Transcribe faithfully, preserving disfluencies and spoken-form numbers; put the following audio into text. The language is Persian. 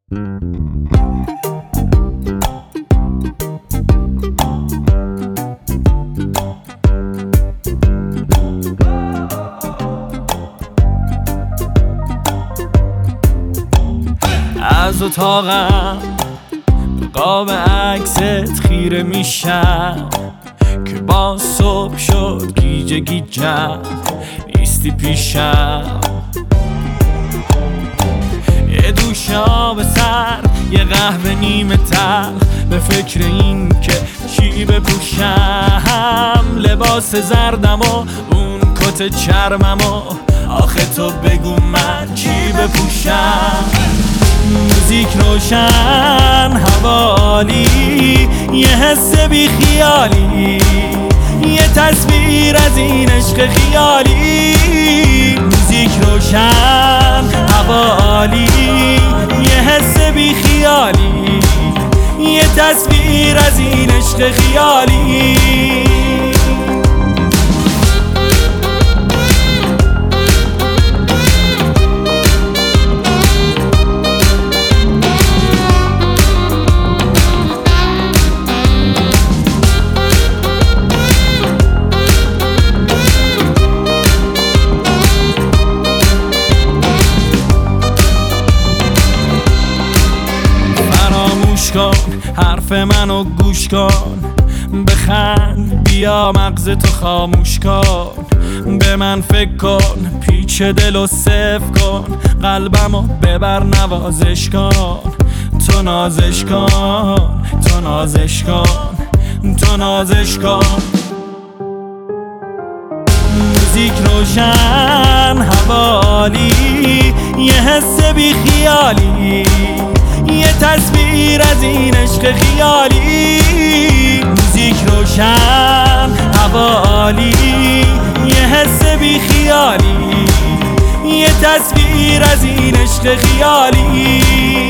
از اتاقم به قاب عکست خیره میشم که با صبح شد گیجه گیجم نیستی پیشم. یه دوش آب سر، یه قهوه نیمه تلخ، به فکر این که چی بپوشم. لباس زردم و اون کت چرمم و آخه تو بگو من چی بپوشم. موزیک روشن، هوا عالی، یه حس بی خیالی، یه تصویر از این عشق خیالی. موزیک روشن، هوا عالی، یه حس بی خیالی، یه تصویر از این عشق خیالی. حرف منو گوش کن، بخند، بیا مغز تو خاموش کن. به من فکر کن، پیچ دلو صفر کن، قلبمو ببر نوازش کن. تو نازش کن، تو نازش کن، تو نازش کن. موزیک روشن، هوا عالی، یه حس بی خیالی، یه تصویر از این عشق خیالی. موزیک روشن، هوا عالی، یه حس بی خیالی، یه تصویر از این عشق خیالی.